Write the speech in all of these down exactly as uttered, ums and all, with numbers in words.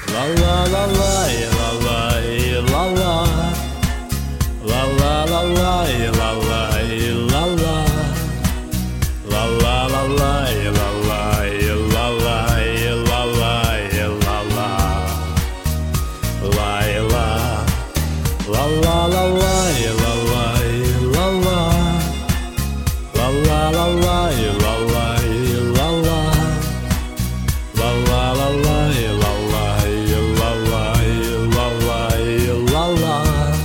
La la la la la la la la La la la la la la la la La la la la la la la la la la la La la La la la la la la la la La la la la la la la la La la la la la la la la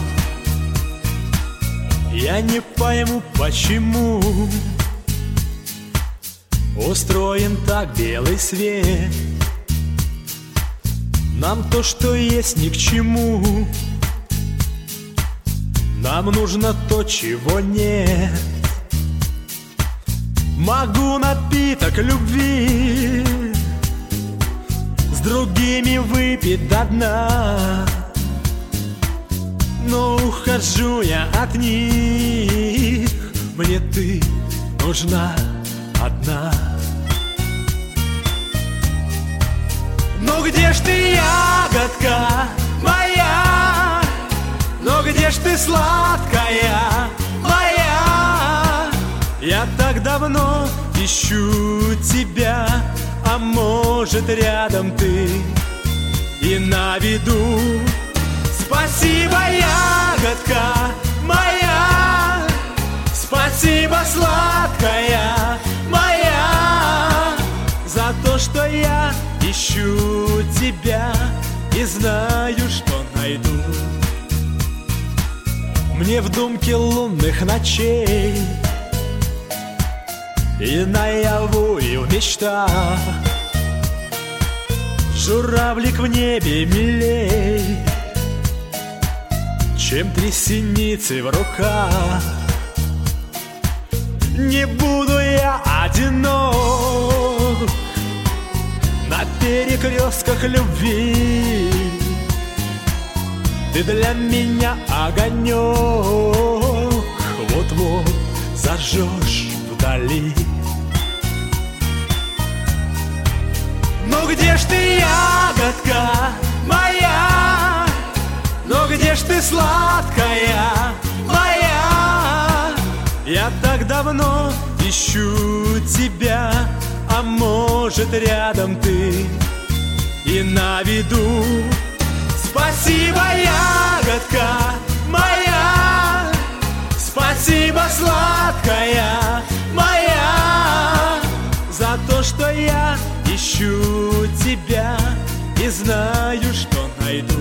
Я не пойму, почему устроен так белый свет. Нам то, что есть, ни к чему. Нам нужно то, чего нет. Могу напиток любви с другими выпить до дна, но ухожу я от них. Мне ты нужна одна. Ну где ж ты, ягодка моя? Но где ж ты, сладкая моя? Я так давно ищу тебя, а может рядом ты и на виду. Спасибо, ягодка моя, спасибо, сладкая моя, за то, что я ищу тебя и знаю, что найду. Мне в думке лунных ночей и наяву, и в мечтах журавлик в небе милей, чем три синицы в руках. Не буду я одинок на перекрестках любви. Ты для меня огонек, вот-вот зажжешь вдали. Ну где ж ты, ягодка моя? Но где ж ты, сладкая моя? Я так давно ищу тебя, а может рядом ты и на виду. Спасибо, ягодка моя, спасибо, сладкая моя, за то, что я ищу тебя и знаю, что найду.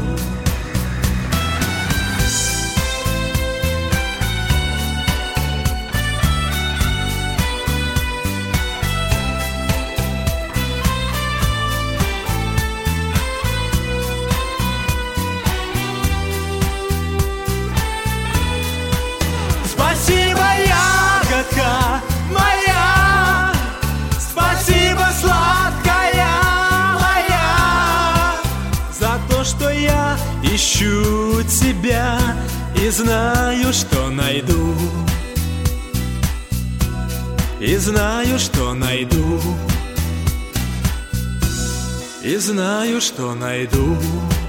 Спасибо, ягодка моя, спасибо, сладкая моя, за то, что я ищу тебя и знаю, что найду. И знаю, что найду. И знаю, что найду.